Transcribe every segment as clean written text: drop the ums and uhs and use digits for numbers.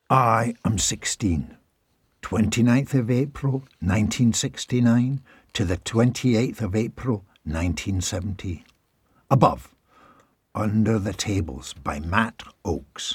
I am 16. 29th of April, 1969 to the 28th of April, 1970. Above, Under the Tables by Matt Oakes.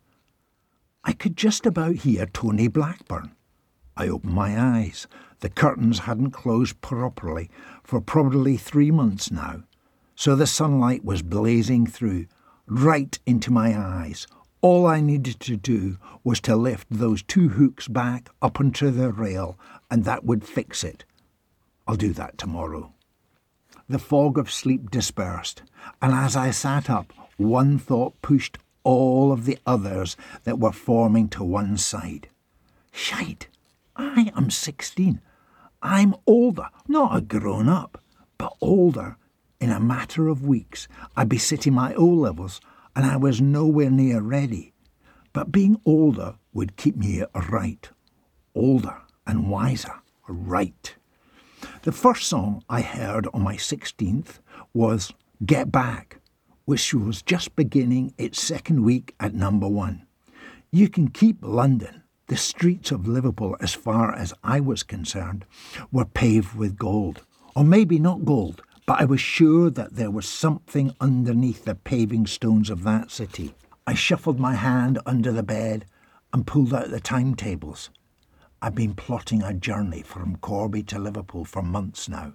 I could just about hear Tony Blackburn. I opened my eyes. The curtains hadn't closed properly for probably 3 months now, so the sunlight was blazing through, right into my eyes. All I needed to do was to lift those 2 hooks back up onto the rail, and that would fix it. I'll do that tomorrow. The fog of sleep dispersed, and as I sat up, one thought pushed all of the others that were forming to one side. Shite, I am 16. I'm older, not a grown-up, but older. In a matter of weeks, I'd be sitting my O-levels, and I was nowhere near ready. But being older would keep me right. Older and wiser, right. The first song I heard on my 16th was Get Back, which was just beginning its second week at number 1. You can keep London. The streets of Liverpool, as far as I was concerned, were paved with gold. Or maybe not gold, but I was sure that there was something underneath the paving stones of that city. I shuffled my hand under the bed and pulled out the timetables. I've been plotting a journey from Corby to Liverpool for months now.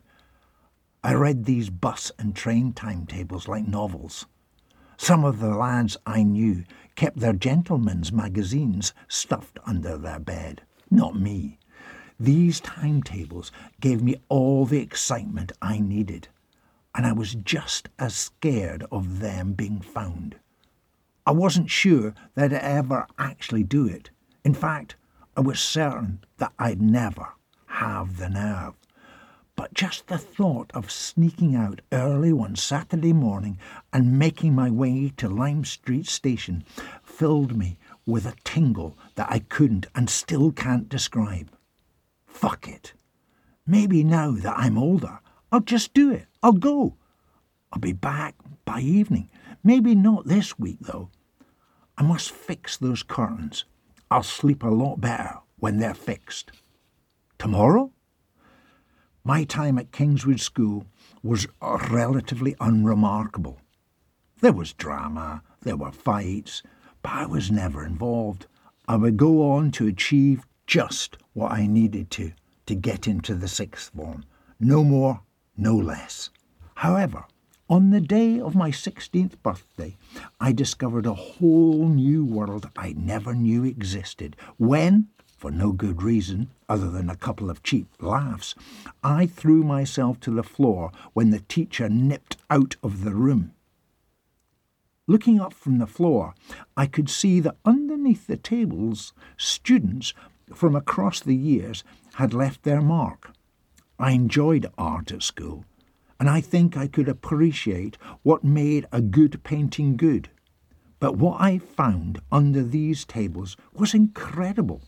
I read these bus and train timetables like novels. Some of the lads I knew kept their gentlemen's magazines stuffed under their bed. Not me. These timetables gave me all the excitement I needed, and I was just as scared of them being found. I wasn't sure that I'd ever actually do it. In fact, I was certain that I'd never have the nerve. But just the thought of sneaking out early one Saturday morning and making my way to Lime Street Station filled me with a tingle that I couldn't and still can't describe. Fuck it. Maybe now that I'm older, I'll just do it. I'll go. I'll be back by evening. Maybe not this week, though. I must fix those curtains. I'll sleep a lot better when they're fixed. Tomorrow? My time at Kingswood School was relatively unremarkable. There was drama, there were fights, but I was never involved. I would go on to achieve just what I needed to get into the 6th form. No more, no less. However, on the day of my 16th birthday, I discovered a whole new world I never knew existed when, for no good reason other than a couple of cheap laughs, I threw myself to the floor when the teacher nipped out of the room. Looking up from the floor, I could see that underneath the tables, students from across the years had left their mark. I enjoyed art at school, and I think I could appreciate what made a good painting good. But what I found under these tables was incredible.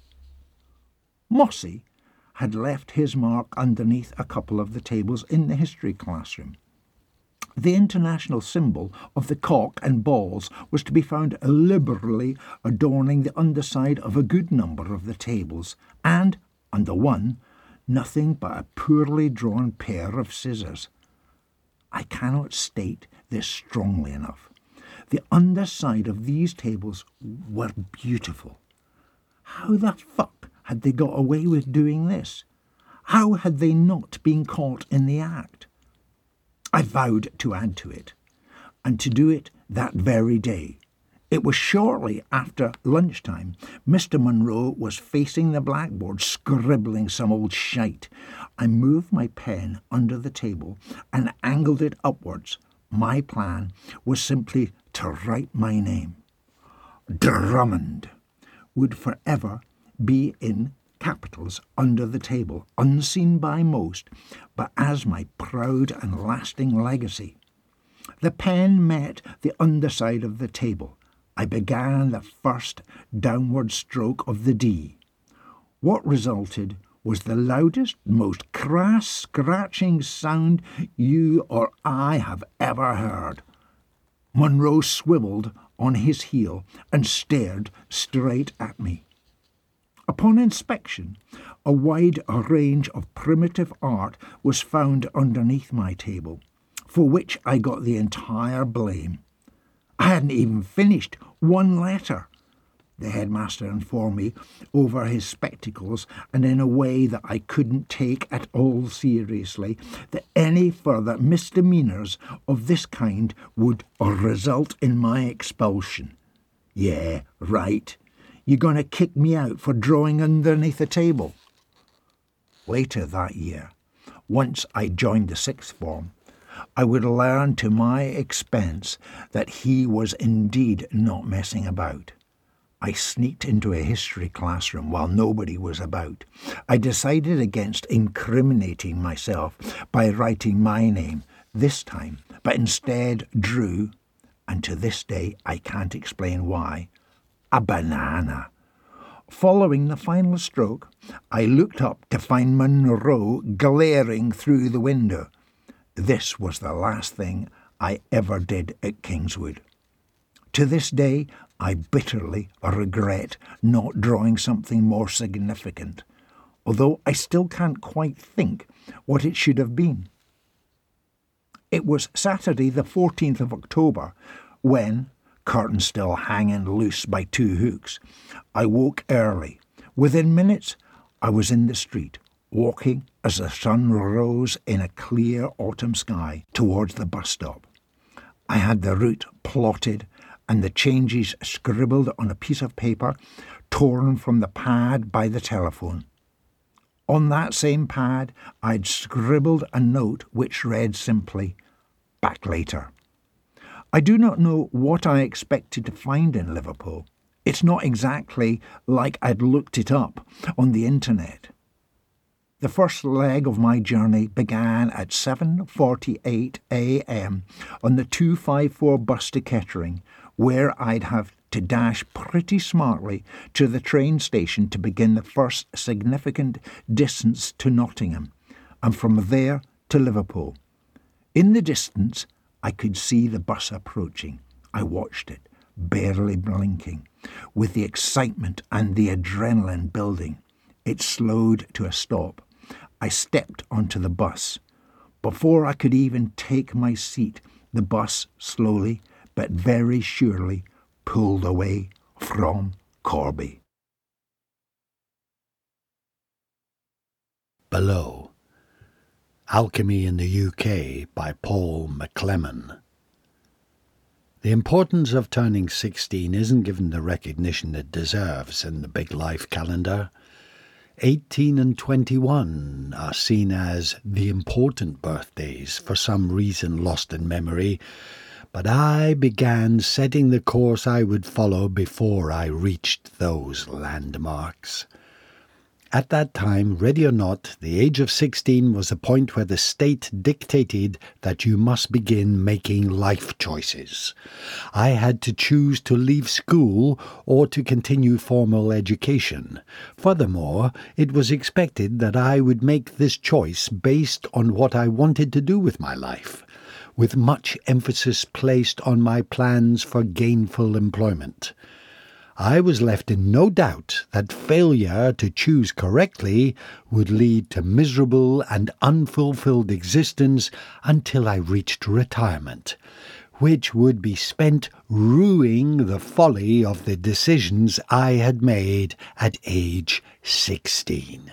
Mossy had left his mark underneath a couple of the tables in the history classroom. The international symbol of the cock and balls was to be found liberally adorning the underside of a good number of the tables, and, under one, nothing but a poorly drawn pair of scissors. I cannot state this strongly enough. The underside of these tables were beautiful. How the fuck had they got away with doing this? How had they not been caught in the act? I vowed to add to it, and to do it that very day. It was shortly after lunchtime. Mr. Munro was facing the blackboard, scribbling some old shite. I moved my pen under the table and angled it upwards. My plan was simply to write my name. Drummond would forever be in capitals under the table, unseen by most, but as my proud and lasting legacy. The pen met the underside of the table. I began the first downward stroke of the D. What resulted was the loudest, most crass, scratching sound you or I have ever heard. Munro swiveled on his heel and stared straight at me. Upon inspection, a wide range of primitive art was found underneath my table, for which I got the entire blame. I hadn't even finished one letter, the headmaster informed me over his spectacles and in a way that I couldn't take at all seriously, that any further misdemeanours of this kind would result in my expulsion. Yeah, right. You're going to kick me out for drawing underneath the table. Later that year, once I joined the sixth form, I would learn to my expense that he was indeed not messing about. I sneaked into a history classroom while nobody was about. I decided against incriminating myself by writing my name this time, but instead drew, and to this day I can't explain why, a banana. Following the final stroke, I looked up to find Monroe glaring through the window. This was the last thing I ever did at Kingswood. To this day, I bitterly regret not drawing something more significant, although I still can't quite think what it should have been. It was Saturday the 14th of October when, curtain still hanging loose by two hooks, I woke early. Within minutes, I was in the street, walking as the sun rose in a clear autumn sky towards the bus stop. I had the route plotted and the changes scribbled on a piece of paper torn from the pad by the telephone. On that same pad, I'd scribbled a note which read simply, "Back later." I do not know what I expected to find in Liverpool. It's not exactly like I'd looked it up on the internet. The first leg of my journey began at 7:48 a.m. on the 254 bus to Kettering, where I'd have to dash pretty smartly to the train station to begin the first significant distance to Nottingham, and from there to Liverpool. In the distance, I could see the bus approaching. I watched it, barely blinking, with the excitement and the adrenaline building. It slowed to a stop. I stepped onto the bus. Before I could even take my seat, the bus slowly but very surely pulled away from Corby. Below. Alchemy in the UK by Paul McClellan. The importance of turning 16 isn't given the recognition it deserves in the big life calendar. 18 and 21 are seen as the important birthdays, for some reason lost in memory, but I began setting the course I would follow before I reached those landmarks. At that time, ready or not, the age of 16 was the point where the state dictated that you must begin making life choices. I had to choose to leave school or to continue formal education. Furthermore, it was expected that I would make this choice based on what I wanted to do with my life, with much emphasis placed on my plans for gainful employment. I was left in no doubt that failure to choose correctly would lead to miserable and unfulfilled existence until I reached retirement, which would be spent rueing the folly of the decisions I had made at age 16.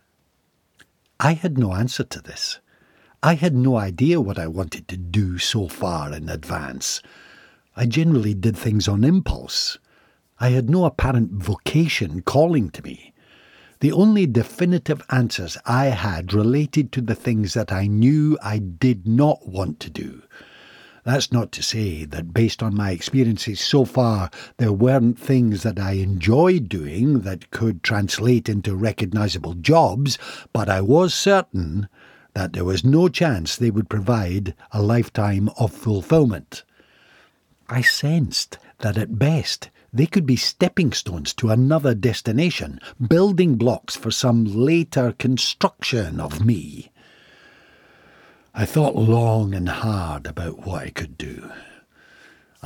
I had no answer to this. I had no idea what I wanted to do so far in advance. I generally did things on impulse. I had no apparent vocation calling to me. The only definitive answers I had related to the things that I knew I did not want to do. That's not to say that based on my experiences so far, there weren't things that I enjoyed doing that could translate into recognisable jobs, but I was certain that there was no chance they would provide a lifetime of fulfilment. I sensed that at best they could be stepping stones to another destination, building blocks for some later construction of me. I thought long and hard about what I could do.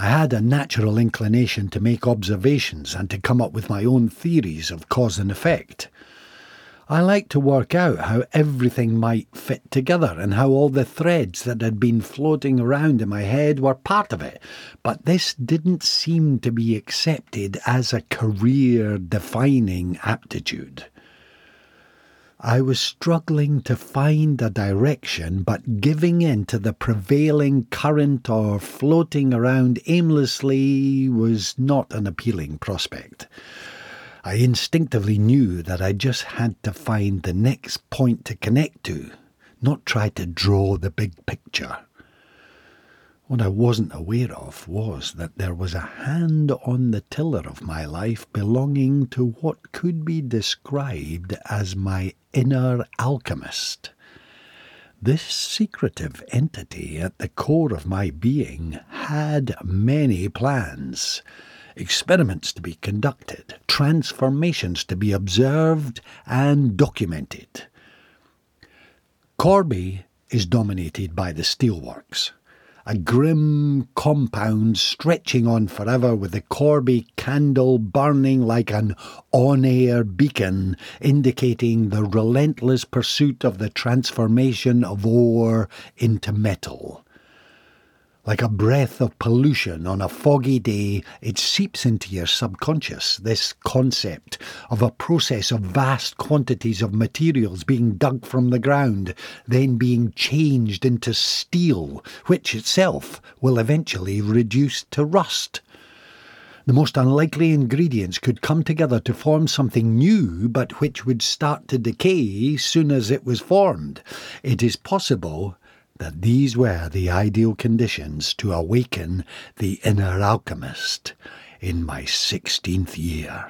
I had a natural inclination to make observations and to come up with my own theories of cause and effect. I liked to work out how everything might fit together and how all the threads that had been floating around in my head were part of it, but this didn't seem to be accepted as a career-defining aptitude. I was struggling to find a direction, but giving in to the prevailing current or floating around aimlessly was not an appealing prospect. I instinctively knew that I just had to find the next point to connect to, not try to draw the big picture. What I wasn't aware of was that there was a hand on the tiller of my life belonging to what could be described as my inner alchemist. This secretive entity at the core of my being had many plans. Experiments to be conducted, transformations to be observed and documented. Corby is dominated by the steelworks, a grim compound stretching on forever with the Corby candle burning like an on-air beacon indicating the relentless pursuit of the transformation of ore into metal. Like a breath of pollution on a foggy day, it seeps into your subconscious, this concept of a process of vast quantities of materials being dug from the ground, then being changed into steel, which itself will eventually reduce to rust. The most unlikely ingredients could come together to form something new, but which would start to decay soon as it was formed. It is possible that these were the ideal conditions to awaken the inner alchemist in my 16th year.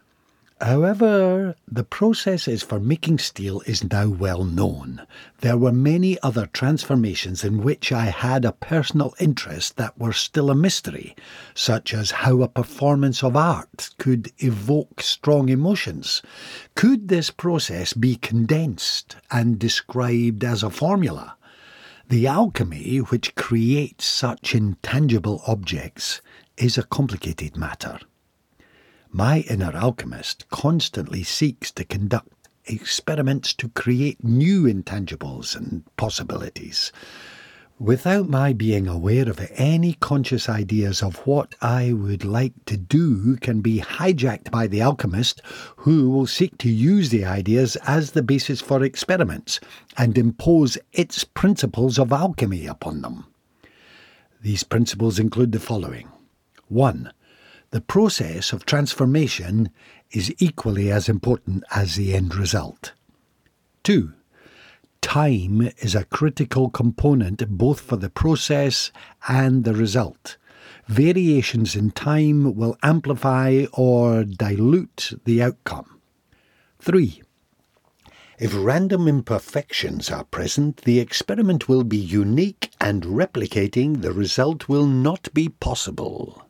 However, the processes for making steel is now well known. There were many other transformations in which I had a personal interest that were still a mystery, such as how a performance of art could evoke strong emotions. Could this process be condensed and described as a formula? The alchemy which creates such intangible objects is a complicated matter. My inner alchemist constantly seeks to conduct experiments to create new intangibles and possibilities. Without my being aware of it, any conscious ideas of what I would like to do can be hijacked by the alchemist, who will seek to use the ideas as the basis for experiments and impose its principles of alchemy upon them. These principles include the following. 1. The process of transformation is equally as important as the end result. 2. Time is a critical component both for the process and the result. Variations in time will amplify or dilute the outcome. 3. If random imperfections are present, the experiment will be unique and replicating the result will not be possible.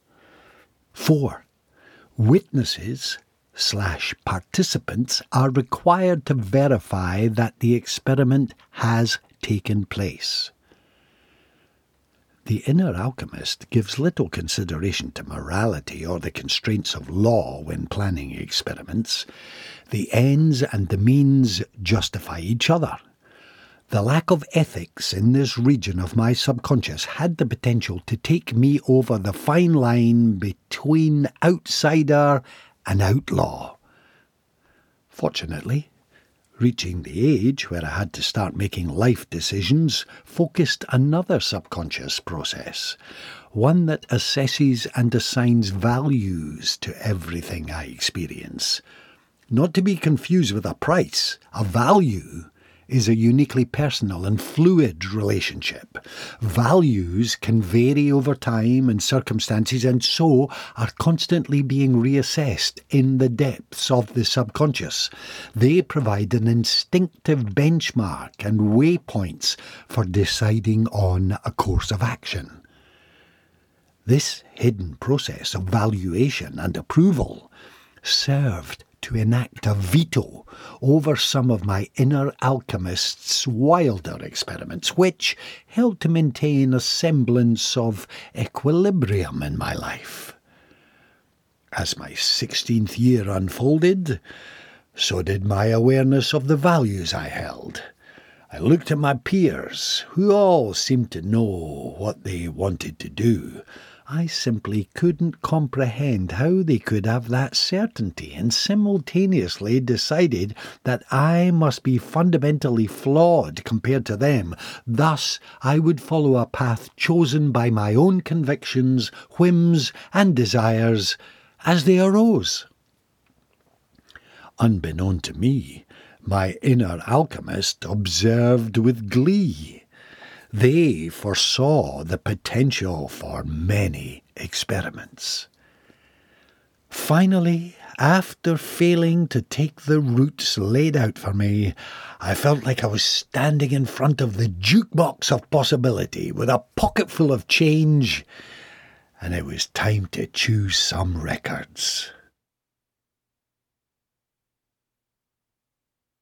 4. Witnesses/participants are required to verify that the experiment has taken place. The inner alchemist gives little consideration to morality or the constraints of law when planning experiments. The ends and the means justify each other. The lack of ethics in this region of my subconscious had the potential to take me over the fine line between outsider and outlaw. Fortunately, reaching the age where I had to start making life decisions focused another subconscious process, one that assesses and assigns values to everything I experience. Not to be confused with a price, a value is a uniquely personal and fluid relationship. Values can vary over time and circumstances and so are constantly being reassessed in the depths of the subconscious. They provide an instinctive benchmark and waypoints for deciding on a course of action. This hidden process of valuation and approval served to enact a veto over some of my inner alchemist's wilder experiments, which helped to maintain a semblance of equilibrium in my life. As my 16th year unfolded, so did my awareness of the values I held. I looked at my peers, who all seemed to know what they wanted to do. I simply couldn't comprehend how they could have that certainty and simultaneously decided that I must be fundamentally flawed compared to them. Thus, I would follow a path chosen by my own convictions, whims, and desires as they arose. Unbeknown to me, my inner alchemist observed with glee. They foresaw the potential for many experiments. Finally, after failing to take the routes laid out for me, I felt like I was standing in front of the jukebox of possibility with a pocket full of change, and it was time to choose some records.